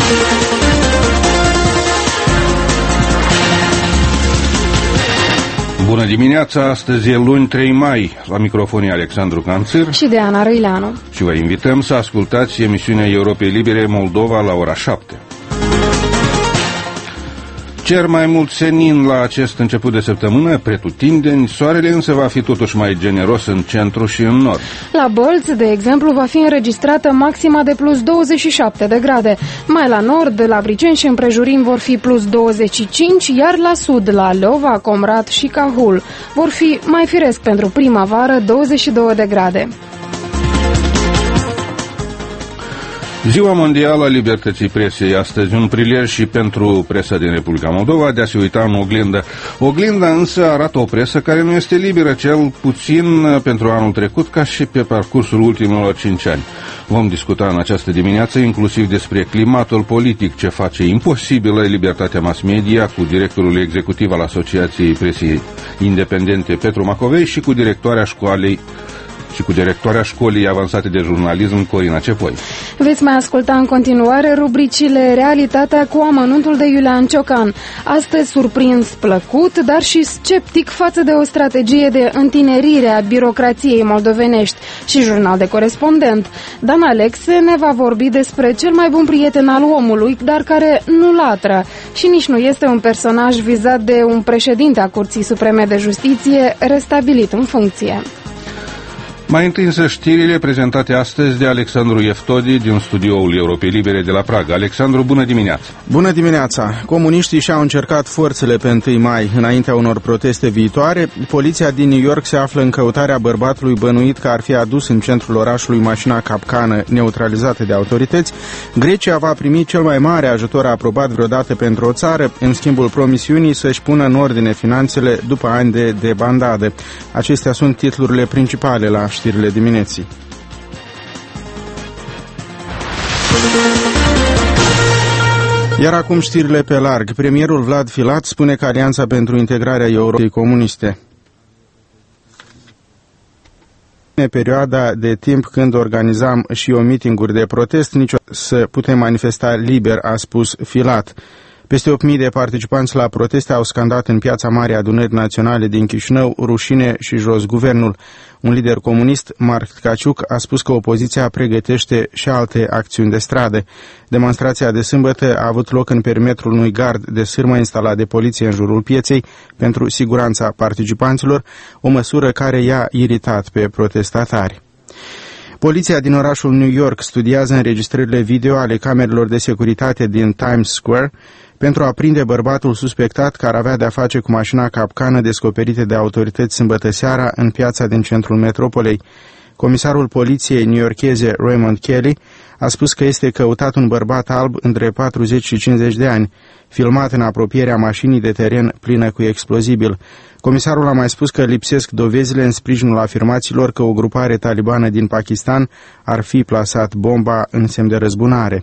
Bună dimineața, astăzi e luni 3 mai, la microfonii Alexandru Canțir și de Ana Răileanu. Și vă invităm să ascultați emisiunea Europei Libere Moldova la ora 7. Cer mai mult senin la acest început de săptămână, pretutindeni, soarele însă va fi totuși mai generos în centru și în nord. La Bălți, de exemplu, va fi înregistrată maxima de plus 27 de grade. Mai la nord, la Briceni și împrejurim vor fi plus 25, iar la sud, la Leova, Comrat și Cahul, vor fi mai firesc pentru primăvară 22 de grade. Ziua Mondială a Libertății Presei, astăzi un prilej și pentru presa din Republica Moldova de a se uita în oglindă. Oglinda însă arată o presă care nu este liberă, cel puțin pentru anul trecut, ca și pe parcursul ultimilor 5 ani. Vom discuta în această dimineață inclusiv despre climatul politic ce face imposibilă libertatea mass media cu directorul executiv al Asociației Presei Independente Petru Macovei și cu directoarea școlii avansate de jurnalism Corina Cepoi. Veți mai asculta în continuare rubricile Realitatea cu amănuntul de Iulian Ciocan. Astăzi surprins plăcut, dar și sceptic față de o strategie de întinerire a birocrației moldovenești și jurnal de corespondent. Dan Alexe ne va vorbi despre cel mai bun prieten al omului, dar care nu latră și nici nu este un personaj vizat de un președinte a Curții Supreme de Justiție restabilit în funcție. Mai întâi însă știrile prezentate astăzi de Alexandru Eftodi din studioul Europei Libere de la Praga. Alexandru, bună dimineața! Bună dimineața! Comuniștii și-au încercat forțele pe 1 mai înaintea unor proteste viitoare. Poliția din New York se află în căutarea bărbatului bănuit că ar fi adus în centrul orașului mașina capcană neutralizată de autorități. Grecia va primi cel mai mare ajutor aprobat vreodată pentru o țară, în schimbul promisiunii să-și pună în ordine finanțele după ani de debandade. Acestea sunt titlurile principale la știrile dimineții. Iar acum știrile pe larg. Premierul Vlad Filat spune că Alianța pentru Integrarea Europei Comuniste în perioada de timp când organizam și eu mitinguri de protest, nici să putem manifesta liber, a spus Filat. Peste 8.000 de participanți la proteste au scandat în Piața Marii Adunări Naționale din Chișinău, rușine și jos guvernul. Un lider comunist, Marc Tkaciuc, a spus că opoziția pregătește și alte acțiuni de stradă. Demonstrația de sâmbătă a avut loc în perimetrul unui gard de sârmă instalat de poliție în jurul pieței pentru siguranța participanților, o măsură care i-a iritat pe protestatari. Poliția din orașul New York studiază înregistrările video ale camerelor de securitate din Times Square pentru a prinde bărbatul suspectat care avea de-a face cu mașina capcană descoperite de autorități sâmbătă seara în piața din centrul metropolei. Comisarul poliției newyorkeze Raymond Kelly a spus că este căutat un bărbat alb între 40 și 50 de ani, filmat în apropierea mașinii de teren plină cu explozibil. Comisarul a mai spus că lipsesc dovezile în sprijinul afirmațiilor că o grupare talibană din Pakistan ar fi plasat bomba în semn de răzbunare.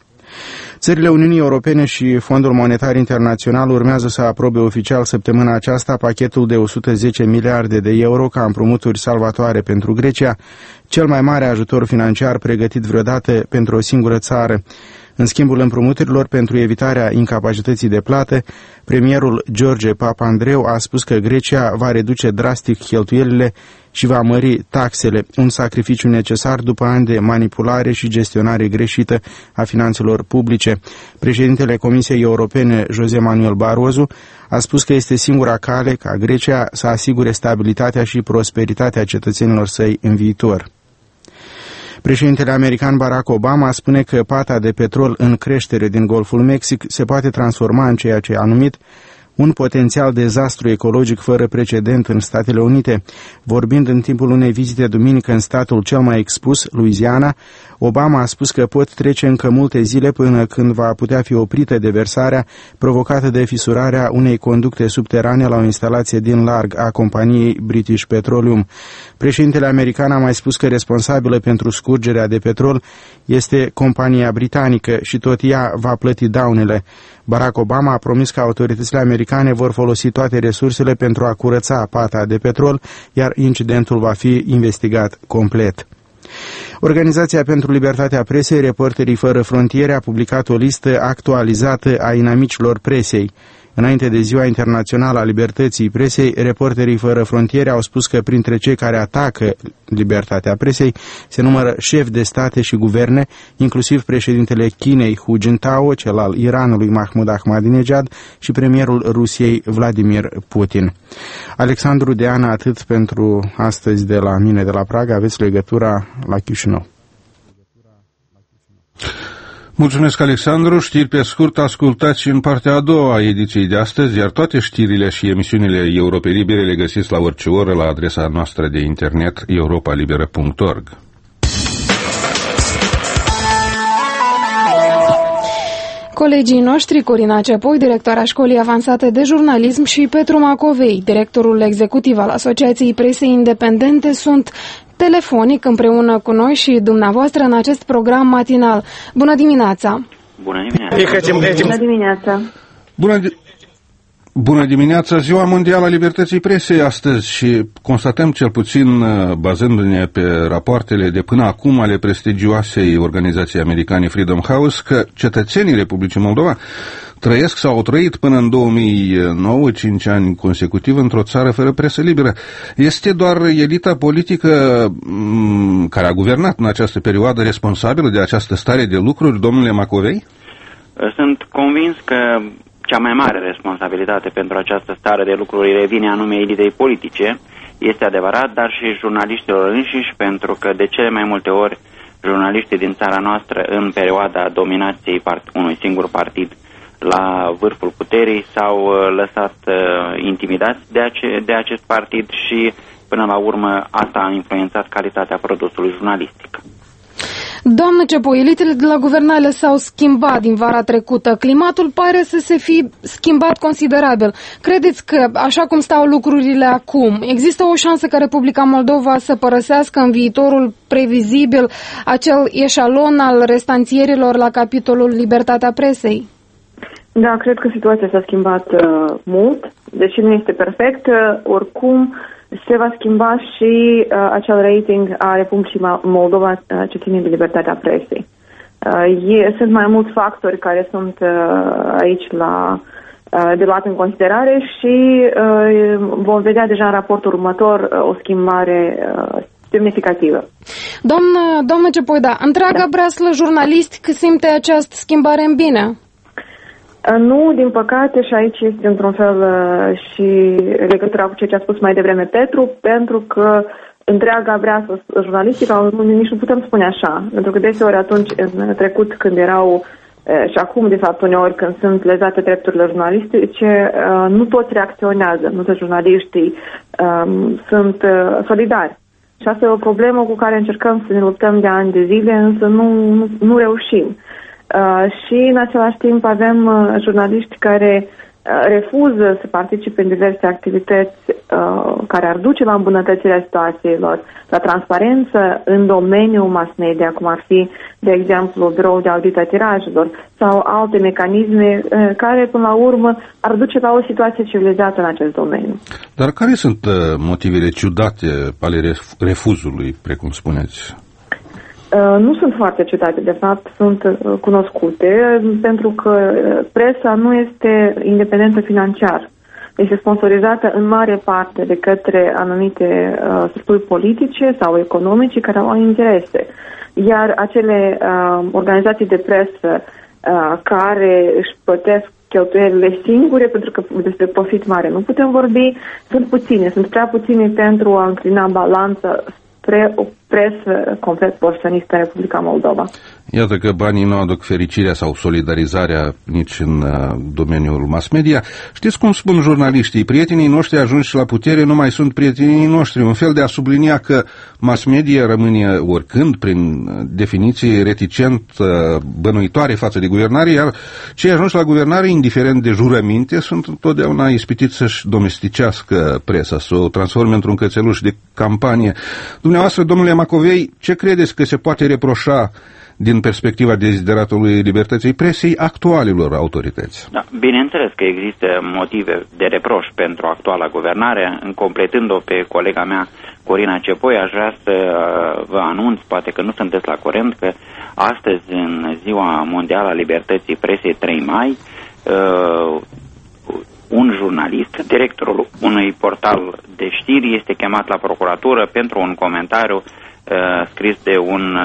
Țările Uniunii Europene și Fondul Monetar Internațional urmează să aprobe oficial săptămâna aceasta pachetul de 110 miliarde de euro ca împrumuturi salvatoare pentru Grecia, cel mai mare ajutor financiar pregătit vreodată pentru o singură țară. În schimbul împrumuturilor pentru evitarea incapacității de plată, premierul George Papandreou a spus că Grecia va reduce drastic cheltuielile și va mări taxele, un sacrificiu necesar după ani de manipulare și gestionare greșită a finanțelor publice. Președintele Comisiei Europene, José Manuel Barroso, a spus că este singura cale ca Grecia să asigure stabilitatea și prosperitatea cetățenilor săi în viitor. Președintele american Barack Obama spune că pata de petrol în creștere din Golful Mexic se poate transforma în ceea ce a numit un potențial dezastru ecologic fără precedent în Statele Unite. Vorbind în timpul unei vizite duminică în statul cel mai expus, Louisiana, Obama a spus că pot trece încă multe zile până când va putea fi oprită deversarea provocată de fisurarea unei conducte subterane la o instalație din larg a companiei British Petroleum. Președintele american a mai spus că responsabilă pentru scurgerea de petrol este compania britanică și tot ea va plăti daunele. Barack Obama a promis că autoritățile americane vor folosi toate resursele pentru a curăța pata de petrol, iar incidentul va fi investigat complet. Organizația pentru Libertatea Presei, Reporterii Fără Frontiere, a publicat o listă actualizată a inamicilor presei. Înainte de Ziua Internațională a Libertății Presei, Reporterii Fără Frontiere au spus că printre cei care atacă libertatea presei se numără șefi de state și guverne, inclusiv președintele Chinei Hu Jintao, cel al Iranului Mahmoud Ahmadinejad și premierul Rusiei Vladimir Putin. Alexandru Deana, atât pentru astăzi de la mine de la Praga. Aveți legătura la Chișinău. Mulțumesc, Alexandru. Știri pe scurt ascultați în partea a doua a ediției de astăzi, iar toate știrile și emisiunile Europe Libere le găsiți la orice oră la adresa noastră de internet europalibera.org. Colegii noștri, Corina Cepoi, directoarea Școlii Avansate de Jurnalism, și Petru Macovei, directorul executiv al Asociației Presei Independente, sunt telefonic împreună cu noi și dumneavoastră în acest program matinal. Bună dimineața! Bună dimineața! Bună dimineața! Bună dimineața! Ziua Mondială a Libertății Presei astăzi și constatăm, cel puțin bazându-ne pe rapoartele de până acum ale prestigioasei organizației americane Freedom House, că cetățenii Republicii Moldova trăiesc sau au trăit până în 2009, 5 ani consecutiv, într-o țară fără presă liberă. Este doar elita politică care a guvernat în această perioadă responsabilă de această stare de lucruri, domnule Macovei? Sunt convins că cea mai mare responsabilitate pentru această stare de lucruri revine anume elitei politice. Este adevărat, dar și jurnaliștilor înșiși, pentru că de cele mai multe ori jurnaliștii din țara noastră, în perioada dominației unui singur partid la vârful puterii, s-au lăsat intimidați de acest partid și până la urmă asta a influențat calitatea produsului jurnalistic. Doamnă Cepoi, elitele de la guvernare s-au schimbat din vara trecută. Climatul pare să se fi schimbat considerabil. Credeți că, așa cum stau lucrurile acum, există o șansă ca Republica Moldova să părăsească în viitorul previzibil acel eșalon al restanțierilor la capitolul libertatea presei? Da, cred că situația s-a schimbat mult, deși nu este perfect. Oricum, se va schimba și acel rating a Republicii Moldova ce ține de libertatea presei. Sunt mai mulți factori care sunt aici de luat în considerare și vom vedea deja în raportul următor o schimbare semnificativă. Doamnă Cepoi, întreaga breaslă jurnalistică simte această schimbare în bine? Nu, din păcate, și aici este într-un fel și legătura cu ceea ce a spus mai devreme Petru, pentru că întreaga breaslă jurnalistică, nici nu putem spune așa, pentru că deseori atunci, în trecut, când erau, și acum, de fapt, uneori, când sunt lezate drepturile jurnalistice, nu toți reacționează, nu toți jurnaliștii sunt solidari. Și asta e o problemă cu care încercăm să ne luptăm de ani de zile, însă nu reușim. Și în același timp avem jurnaliști care refuză să participe în diverse activități care ar duce la îmbunătățirea situațiilor, la transparență în domeniul mass media, cum ar fi, de exemplu, biroul de audit a tirajelor sau alte mecanisme care, până la urmă, ar duce la o situație civilizată în acest domeniu. Dar care sunt motivele ciudate ale refuzului, precum spuneți? Nu sunt foarte ciudate, de fapt sunt cunoscute, pentru că presa nu este independentă financiar. Este sponsorizată în mare parte de către anumite structuri politice sau economice care au interese. Iar acele organizații de presă care își plătesc cheltuielile singure, pentru că despre profit mare nu putem vorbi, sunt prea puține pentru a înclina balanța spre o presă complet profesionistă în Republica Moldova. Iată că banii nu aduc fericirea sau solidarizarea nici în domeniul mass media. Știți cum spun jurnaliștii? Prietenii noștri ajunși la putere nu mai sunt prietenii noștri. Un fel de a sublinia că mass media rămâne oricând, prin definiție, reticent, bănuitoare față de guvernare, iar cei ajunși la guvernare, indiferent de jurăminte, sunt întotdeauna ispitiți să-și domesticească presa, să o transforme într-un cățeluș de campanie. Dumneavoastră, domnule Macovei, ce credeți că se poate reproșa din perspectiva dezideratului libertății presei actualilor autorități? Da, bineînțeles că există motive de reproș pentru actuala guvernare. Completând-o pe colega mea, Corina Cepoi, aș vrea să vă anunț, poate că nu sunteți la curent, că astăzi, în Ziua Mondială a Libertății Presei 3 mai, un jurnalist, directorul unui portal de știri, este chemat la procuratură pentru un comentariu scris de un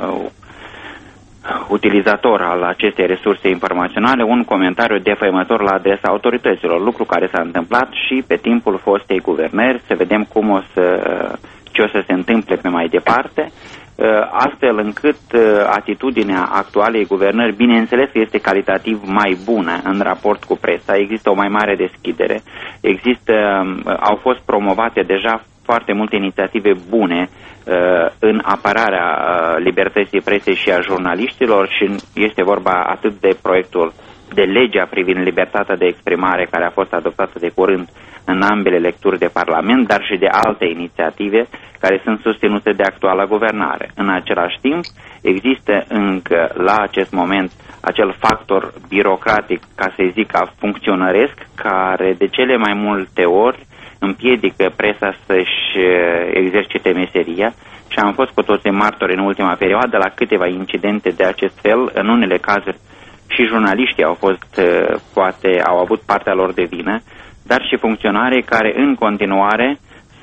utilizator al acestei resurse informaționale, un comentariu defăimător la adresa autorităților, lucru care s-a întâmplat și pe timpul fostei guvernări. Să vedem ce o să se întâmple pe mai departe, astfel încât atitudinea actualei guvernări, bineînțeles că este calitativ mai bună în raport cu presa, există o mai mare deschidere, au fost promovate deja foarte multe inițiative bune în apărarea libertății presei și a jurnaliștilor și este vorba atât de proiectul de legea privind libertatea de exprimare care a fost adoptată de curând în ambele lecturi de Parlament, dar și de alte inițiative care sunt susținute de actuala guvernare. În același timp, există încă la acest moment acel factor birocratic, ca să zic, funcționăresc, care de cele mai multe ori împiedică presa să-și exercite meseria și am fost cu toții martori în ultima perioadă la câteva incidente de acest fel. În unele cazuri și jurnaliștii au avut partea lor de vină, dar și funcționarii care în continuare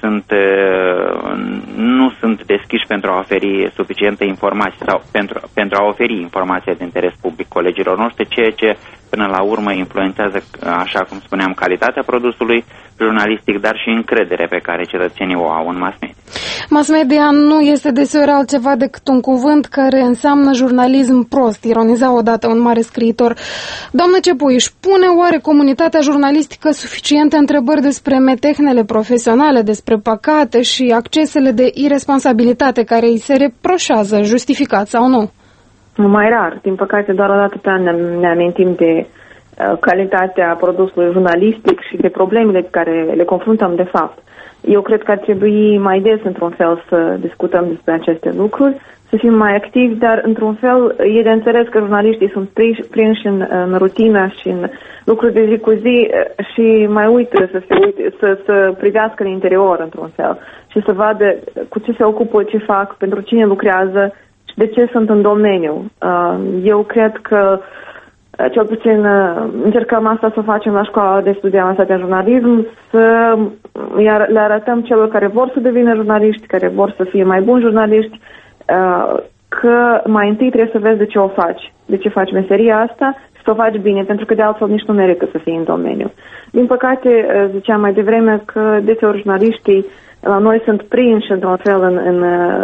nu sunt deschiși pentru a oferi suficientă informație sau pentru a oferi informația de interes public colegilor noștri, ceea ce până la urmă influențează, așa cum spuneam, calitatea produsului jurnalistic, dar și încredere pe care cetățenii o au în mass media. Mass media nu este deseori altceva decât un cuvânt care înseamnă jurnalism prost, ironiza odată un mare scriitor. Doamnă Cepoi, își pune oare comunitatea jurnalistică suficiente întrebări despre metehnele profesionale, despre păcate și accesele de irresponsabilitate care îi se reproșează, justificat sau nu? Mai rar. Din păcate, doar o dată pe an ne amintim de calitatea produsului jurnalistic și de problemele pe care le confruntăm de fapt. Eu cred că ar trebui mai des, într-un fel, să discutăm despre aceste lucruri, să fim mai activi, dar, într-un fel, e de înțeles că jurnaliștii sunt prinși în rutină și în lucruri de zi cu zi și mai uită să privească în interior, într-un fel, și să vadă cu ce se ocupă, ce fac, pentru cine lucrează și de ce sunt în domeniu. Eu cred că cel puțin încercăm asta să facem la școala de studii avansate în jurnalism, să le arătăm celor care vor să devină jurnaliști, care vor să fie mai buni jurnaliști, că mai întâi trebuie să vezi de ce o faci, de ce faci meseria asta și să o faci bine, pentru că de altfel nici nu merită să fii în domeniu. Din păcate, ziceam mai devreme că deseori jurnaliștii la noi sunt prinși într-un fel în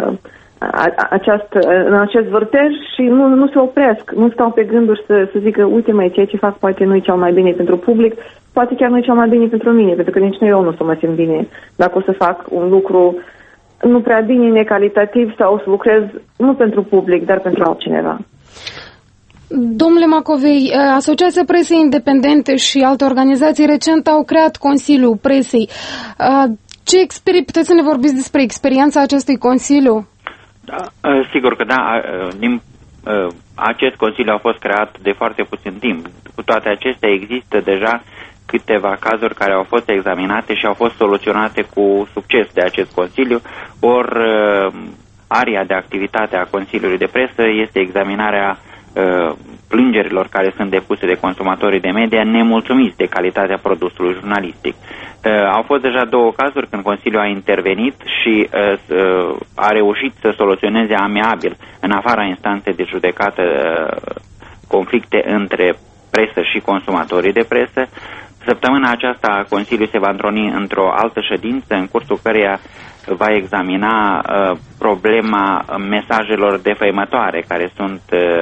acest vârtej și nu se opresc, nu stau pe gânduri să zică, uite mai ceea ce fac poate nu e cel mai bine pentru public, poate chiar nu e cel mai bine pentru mine, pentru că nici eu nu o să mă simt bine dacă o să fac un lucru nu prea bine, necalitativ sau o să lucrez nu pentru public, dar pentru altcineva. Domnule Macovei, Asociația Presei Independente și alte organizații recent au creat Consiliul Presei. Puteți să ne vorbiți despre experiența acestui Consiliu? Da, sigur că da. Acest Consiliu a fost creat de foarte puțin timp. Cu toate acestea există deja câteva cazuri care au fost examinate și au fost soluționate cu succes de acest Consiliu, ori area de activitate a Consiliului de Presă este examinarea plângerilor care sunt depuse de consumatorii de media nemulțumiți de calitatea produsului jurnalistic. Au fost deja două cazuri când Consiliul a intervenit și a reușit să soluționeze amiabil, în afara instanței de judecată, conflicte între presă și consumatorii de presă. Săptămâna aceasta Consiliul se va întruni într-o altă ședință în cursul căreia va examina problema mesajelor defăimătoare care sunt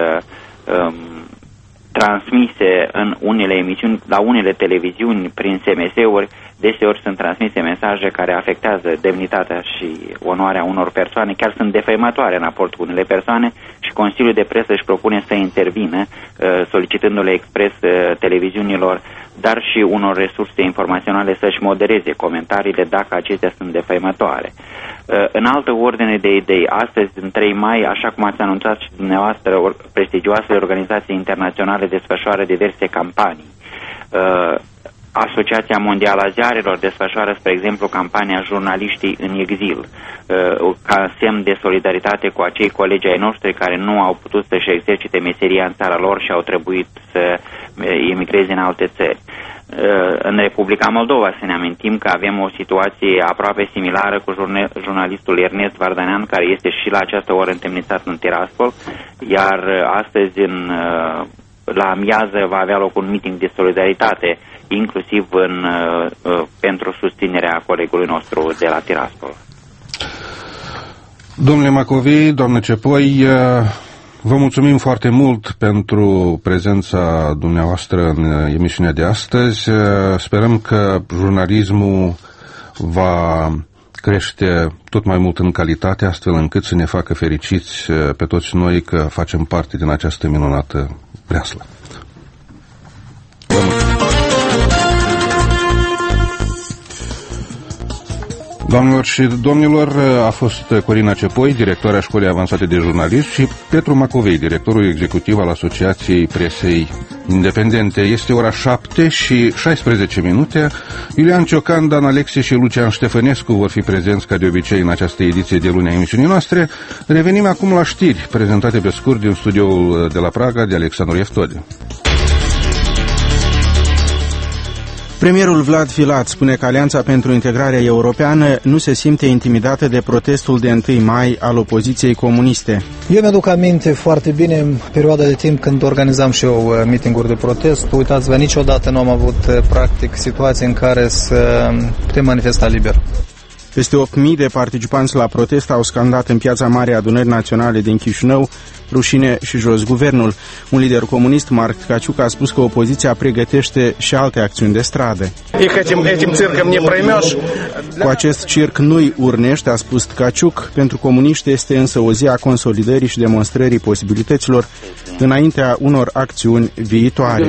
transmise în unele emisiuni, la unele televiziuni prin SMS-uri. Deseori sunt transmise mesaje care afectează demnitatea și onoarea unor persoane, chiar sunt defăimătoare în raport cu unele persoane și Consiliul de Presă își propune să intervină, solicitându-le expres televiziunilor dar și unor resurse informaționale să-și modereze comentariile dacă acestea sunt defăimătoare. În altă ordine de idei, astăzi, în 3 mai, așa cum ați anunțat și dumneavoastră, prestigioasele organizații internaționale desfășoară diverse campanii. Asociația Mondială a Ziarelor desfășoară, spre exemplu, campania Jurnaliștii în Exil, ca semn de solidaritate cu acei colegi ai noștri care nu au putut să-și exercite meseria în țara lor și au trebuit să emigreze în alte țări. În Republica Moldova, să ne amintim că avem o situație aproape similară cu jurnalistul Ernest Vardanean, care este și la această oră întemnițat în Tiraspol, iar astăzi la amiază va avea loc un meeting de solidaritate, inclusiv pentru susținerea colegului nostru de la Tiraspol. Domnule Macovei, doamnă Cepoi, vă mulțumim foarte mult pentru prezența dumneavoastră în emisiunea de astăzi. Sperăm că jurnalismul va crește tot mai mult în calitate, astfel încât să ne facă fericiți pe toți noi că facem parte din această minunată breaslă. Doamnelor și domnilor, a fost Corina Cepoi, directoarea Școlii Avansate de Jurnalism, și Petru Macovei, directorul executiv al Asociației Presei Independente. Este ora 7 și 16 minute. Iulian Ciocan, Dan Alexe și Lucian Ștefănescu vor fi prezenți ca de obicei în această ediție de luni a emisiunii noastre. Revenim acum la știri prezentate pe scurt din studioul de la Praga de Alexandru Eftode. Premierul Vlad Filat spune că Alianța pentru Integrarea Europeană nu se simte intimidată de protestul de 1 mai al opoziției comuniste. Eu mi-aduc aminte foarte bine în perioada de timp când organizam și eu meeting-uri de protest. Uitați-vă, niciodată nu am avut practic situații în care să putem manifesta liber. Peste 8.000 de participanți la protest au scandat în Piața Marii Adunări Naționale din Chișinău: rușine și jos guvernul. Un lider comunist, Marc Tkaciuc, a spus că opoziția pregătește și alte acțiuni de stradă. Cu acest circ nu-i urnești, a spus Tkaciuc. Pentru comuniști este însă o zi a consolidării și demonstrării posibilităților înaintea unor acțiuni viitoare.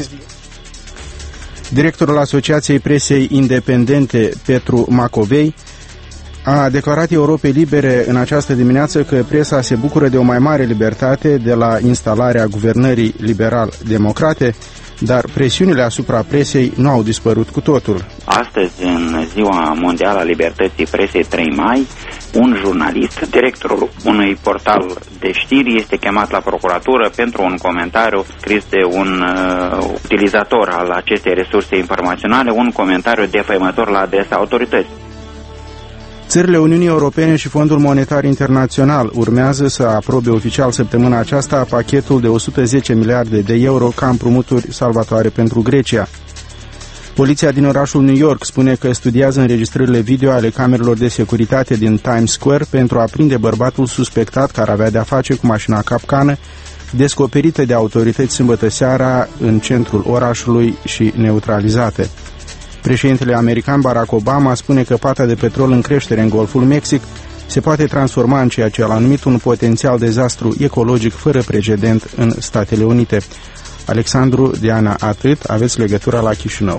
Directorul Asociației Presei Independente, Petru Macovei, a declarat Europei Libere în această dimineață că presa se bucură de o mai mare libertate de la instalarea guvernării liberal-democrate, dar presiunile asupra presei nu au dispărut cu totul. Astăzi, în Ziua Mondială a Libertății Presei 3 mai, un jurnalist, directorul unui portal de știri, este chemat la procuratură pentru un comentariu scris de un utilizator al acestei resurse informaționale, un comentariu defăimător la adresa autorității. Țările Uniunii Europene și Fondul Monetar Internațional urmează să aprobe oficial săptămâna aceasta pachetul de 110 miliarde de euro ca împrumuturi salvatoare pentru Grecia. Poliția din orașul New York spune că studiază înregistrările video ale camerelor de securitate din Times Square pentru a prinde bărbatul suspectat care avea de-a face cu mașina capcană, descoperită de autorități sâmbătă seara în centrul orașului și neutralizate. Președintele american Barack Obama spune că pata de petrol în creștere în Golful Mexic se poate transforma în ceea ce el a numit un potențial dezastru ecologic fără precedent în Statele Unite. Alexandru, Diana, atât, aveți legătura la Chișinău.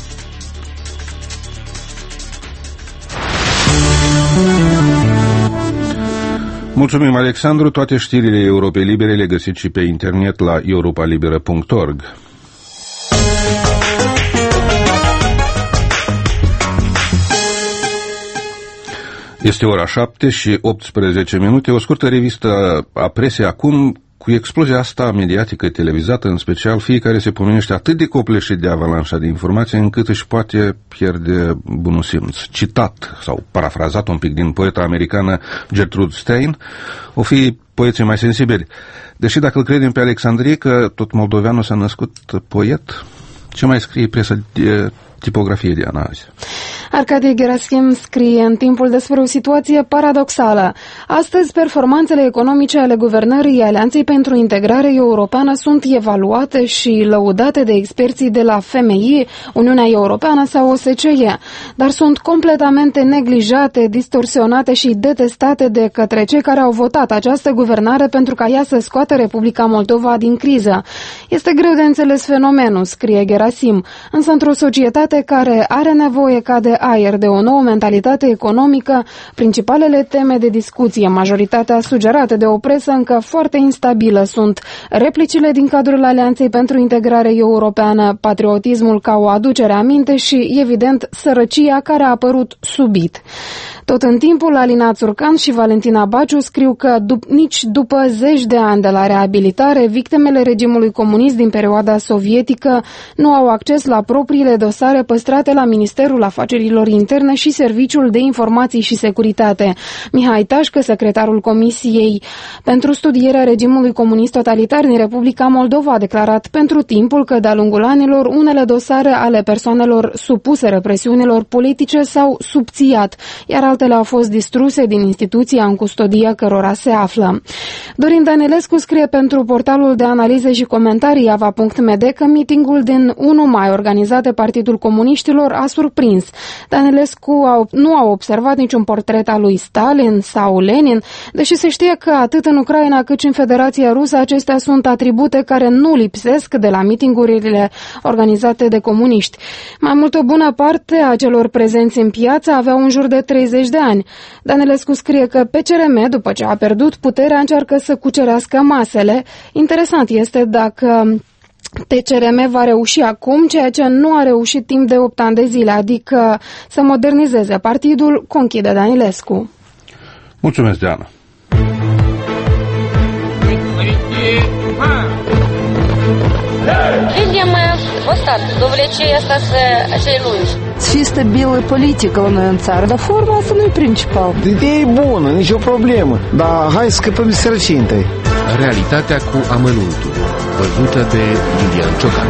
Mulțumim, Alexandru. Toate știrile Europei Libere le găsiți și pe internet la europalibera.org. Este ora 7 și 18 minute. O scurtă revistă a presei acum. Cu explozia asta mediatică televizată, în special, fiecare se pomenește atât de copleșit de avalanșa de informații încât își poate pierde bunul simț. Citat sau parafrazat un pic din poeta americană Gertrude Stein, o fi poeții mai sensibili. Deși dacă îl credem pe Alexandrie că tot moldoveanul s-a născut poet, ce mai scrie presa de tipografie de azi? Arcadie Gerasim scrie în timpul despre o situație paradoxală. Astăzi, performanțele economice ale guvernării Alianței pentru Integrare Europeană sunt evaluate și lăudate de experții de la FMI, Uniunea Europeană sau OSCE, dar sunt completamente neglijate, distorsionate și detestate de către cei care au votat această guvernare pentru ca ea să scoată Republica Moldova din criză. Este greu de înțeles fenomenul, scrie Gerasim, însă într-o societate care are nevoie ca de aer de o nouă mentalitate economică, principalele teme de discuție, majoritatea sugerate de o presă încă foarte instabilă, sunt replicile din cadrul Alianței pentru Integrare Europeană, patriotismul ca o aducere aminte și, evident, sărăcia care a apărut subit. Tot în timpul, Alina Țurcan și Valentina Baciu scriu că nici după zeci de ani de la reabilitare, victimele regimului comunist din perioada sovietică nu au acces la propriile dosare păstrate la Ministerul Afacerilor Interne și Serviciul de Informații și Securitate. Mihai Tașcă, secretarul Comisiei pentru studierea regimului comunist totalitar din Republica Moldova, a declarat pentru timpul că de-a lungul anilor unele dosare ale persoanelor supuse represiunilor politice s-au subțiat, iar altele au fost distruse din instituția în custodia cărora se află. Dorin Danilescu scrie pentru portalul de analize și comentarii ava.md că mitingul din 1 mai organizat de Partidul Comuniștilor a surprins. Danilescu nu a observat niciun portret al lui Stalin sau Lenin, deși se știe că atât în Ucraina cât și în Federația Rusă acestea sunt atribute care nu lipsesc de la mitingurile organizate de comuniști. Mai mult, o bună parte a celor prezenți în piață aveau în jur de 30 de ani. Danilescu scrie că PCRM, după ce a pierdut puterea, încearcă să cucerească masele. Interesant este dacă PCRM va reuși acum ceea ce nu a reușit timp de 8 ani de zile, adică să modernizeze partidul, conchide Danilescu. Mulțumesc, Diana. Видимо, вот так, довлечение остаться celui. Fi stabilă politică la noi în țară, dar forma asta nu e principal. Ideea e bună, nicio problemă, dar hai să scăpăm de sărăcie întâi. Realitatea cu amănuntul, văzută de Iulian Ciocan.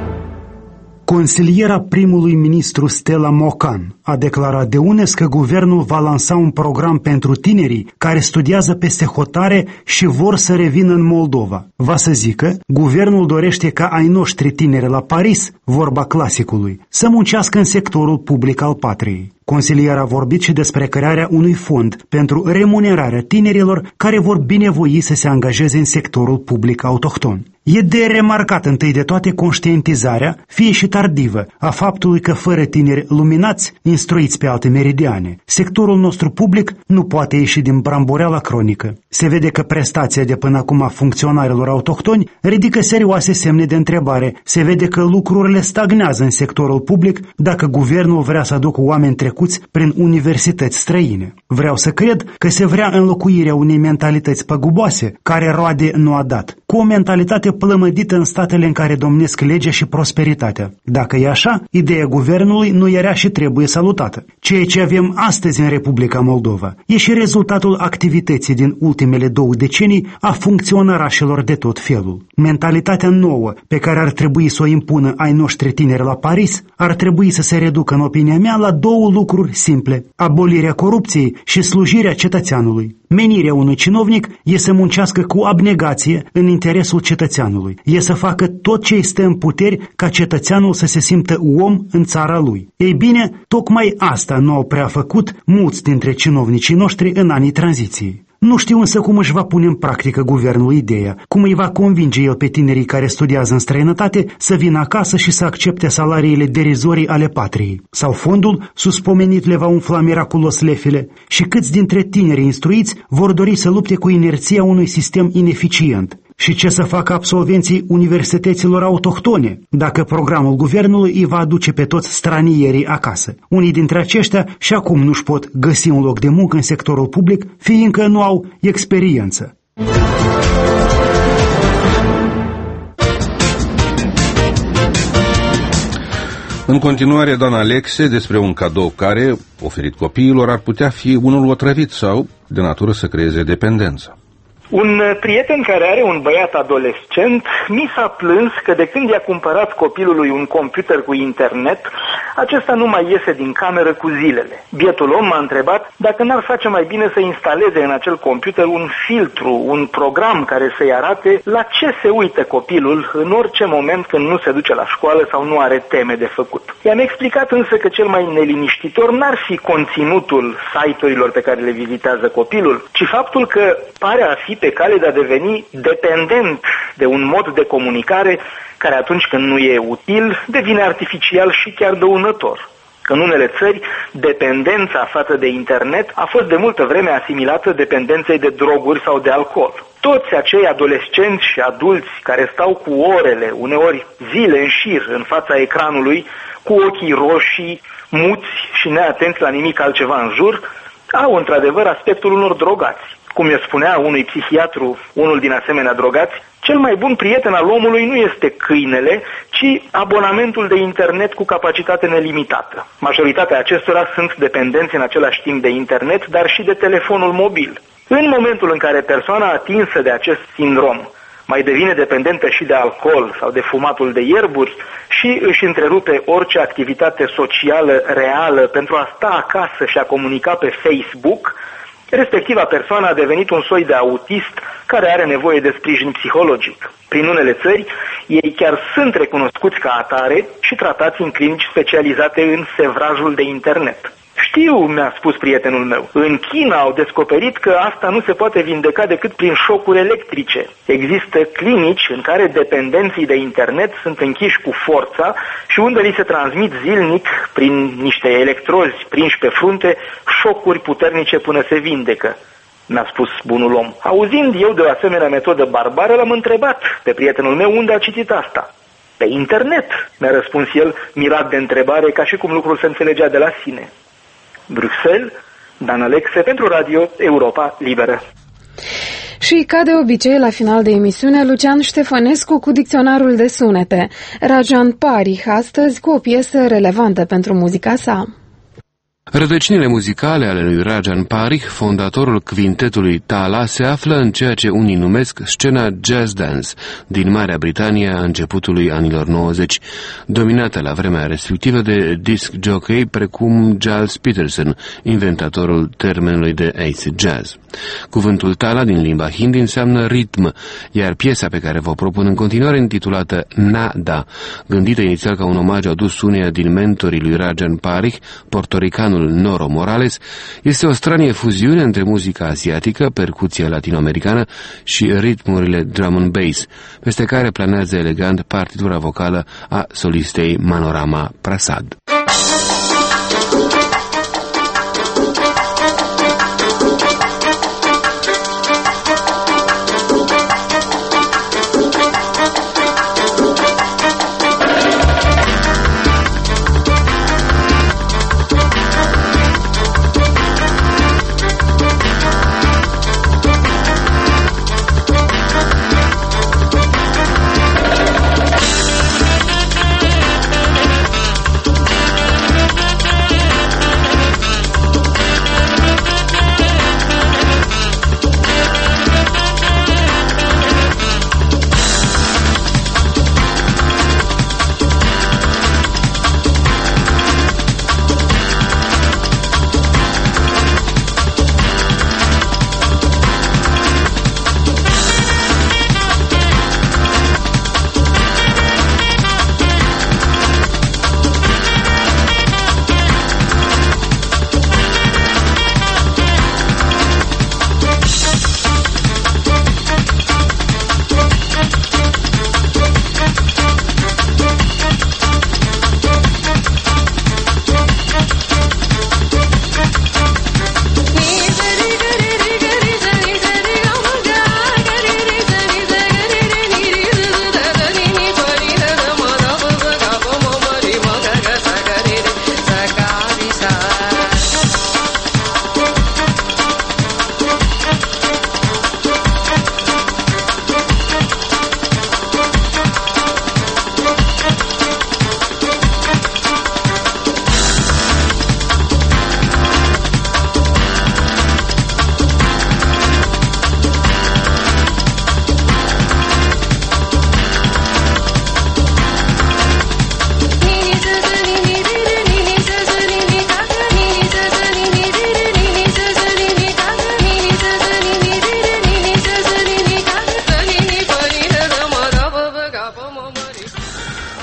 Consiliera primului ministru Stella Mocan a declarat de unes că guvernul va lansa un program pentru tinerii care studiază peste hotare și vor să revină în Moldova. Va să zică, guvernul dorește ca ai noștri tineri la Paris, vorba clasicului, să muncească în sectorul public al patriei. Consiliera a vorbit și despre crearea unui fond pentru remunerarea tinerilor care vor binevoi să se angajeze în sectorul public autohton. E de remarcat întâi de toate conștientizarea, fie și tardivă, a faptului că fără tineri luminați, instruiți pe alte meridiane, sectorul nostru public nu poate ieși din bramboreala cronică. Se vede că prestația de până acum a funcționarilor autohtoni ridică serioase semne de întrebare. Se vede că lucrurile stagnează în sectorul public dacă guvernul vrea să aducă oameni trecuți prin universități străine. Vreau să cred că se vrea înlocuirea unei mentalități păguboase, care roade nu a dat, cu o mentalitate plămădită în statele în care domnesc legea și prosperitatea. Dacă e așa, ideea guvernului nu era și trebuie salutată. Ceea ce avem astăzi în Republica Moldova e și rezultatul activității din ultimele 2 decenii a funcționarașilor de tot felul. Mentalitatea nouă pe care ar trebui să o impună ai noștri tineri la Paris ar trebui să se reducă, în opinia mea, la 2 lucruri simple: abolirea corupției și slujirea cetățeanului. Menirea unui cinovnic e să muncească cu abnegație în interesul cetățeanului. E să facă tot ce îi stă în puteri ca cetățeanul să se simtă om în țara lui. Ei bine, tocmai asta nu au prea făcut mulți dintre cinovnicii noștri în anii tranziției. Nu știu însă cum își va pune în practică guvernul ideea, cum îi va convinge el pe tinerii care studiază în străinătate să vină acasă și să accepte salariile derizorii ale patriei. Sau fondul suspomenit le va umfla miraculos lefile și câți dintre tinerii instruiți vor dori să lupte cu inerția unui sistem ineficient. Și ce să facă absolvenții universităților autohtone dacă programul guvernului îi va aduce pe toți stranierii acasă? Unii dintre aceștia și acum nu-și pot găsi un loc de muncă în sectorul public, fiindcă nu au experiență. În continuare, doamna Alexe, despre un cadou care, oferit copiilor, ar putea fi unul otrăvit sau de natură să creeze dependență. Un prieten care are un băiat adolescent mi s-a plâns că de când i-a cumpărat copilului un computer cu internet, acesta nu mai iese din cameră cu zilele. Bietul om m-a întrebat dacă n-ar face mai bine să instaleze în acel computer un filtru, un program care să-i arate la ce se uită copilul în orice moment când nu se duce la școală sau nu are teme de făcut. I-am explicat însă că cel mai neliniștitor n-ar fi conținutul site-urilor pe care le vizitează copilul, ci faptul că pare a fi pe cale de a deveni dependent de un mod de comunicare care atunci când nu e util devine artificial și chiar dăunător. În unele țări, dependența față de internet a fost de multă vreme asimilată dependenței de droguri sau de alcool. Toți acei adolescenți și adulți care stau cu orele, uneori zile în șir în fața ecranului, cu ochii roșii, muți și neatenți la nimic altceva în jur, au într-adevăr aspectul unor drogați. Cum îi spunea unui psihiatru, unul din asemenea drogați, cel mai bun prieten al omului nu este câinele, ci abonamentul de internet cu capacitate nelimitată. Majoritatea acestora sunt dependenți în același timp de internet, dar și de telefonul mobil. În momentul în care persoana atinsă de acest sindrom mai devine dependentă și de alcool sau de fumatul de ierburi și își întrerupe orice activitate socială reală pentru a sta acasă și a comunica pe Facebook, respectiva persoană a devenit un soi de autist care are nevoie de sprijin psihologic. Prin unele țări, ei chiar sunt recunoscuți ca atare și tratați în clinici specializate în sevrajul de internet. Știu, mi-a spus prietenul meu, în China au descoperit că asta nu se poate vindeca decât prin șocuri electrice. Există clinici în care dependenții de internet sunt închiși cu forța și unde li se transmit zilnic, prin niște electrozi prinși pe frunte, șocuri puternice până se vindecă, mi-a spus bunul om. Auzind eu de o asemenea metodă barbară, l-am întrebat pe prietenul meu unde a citit asta. Pe internet, mi-a răspuns el, mirat de întrebare, ca și cum lucrul se înțelegea de la sine. Bruxelles, Dan Alexe pentru Radio Europa Liberă. Și, ca de obicei, la final de emisiune, Lucian Ștefănescu cu dicționarul de sunete. Rajan Parikh astăzi cu o piesă relevantă pentru muzica sa. Rădăcinile muzicale ale lui Rajan Parikh, fondatorul quintetului Tala, se află în ceea ce unii numesc scena jazz dance din Marea Britanie a începutului anilor 90, dominată la vremea respectivă de disc jockey precum Giles Peterson, inventatorul termenului de acid jazz. Cuvântul Tala din limba hindi înseamnă ritm, iar piesa pe care vă propun în continuare, intitulată Nada, gândită inițial ca un omagiu adus uneia din mentorii lui Rajan Parikh, portoricanul Noro Morales, este o stranie fuziune între muzica asiatică, percuția latinoamericană și ritmurile drum and bass, peste care planează elegant partitura vocală a solistei Manorama Prasad.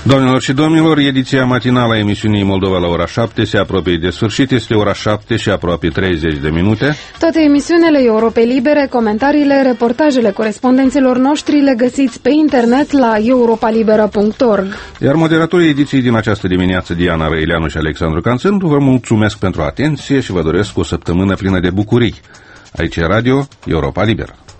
Doamnelor și domnilor, ediția matinală a emisiunii Moldova la ora 7 se apropie de sfârșit, este ora 7 și aproape 30 de minute. Toate emisiunile Europei Libere, comentariile, reportajele corespondenților noștri le găsiți pe internet la europalibera.org. Iar moderatorii ediției din această dimineață, Diana Răileanu și Alexandru Canțân, vă mulțumesc pentru atenție și vă doresc o săptămână plină de bucurii. Aici e Radio Europa Liberă.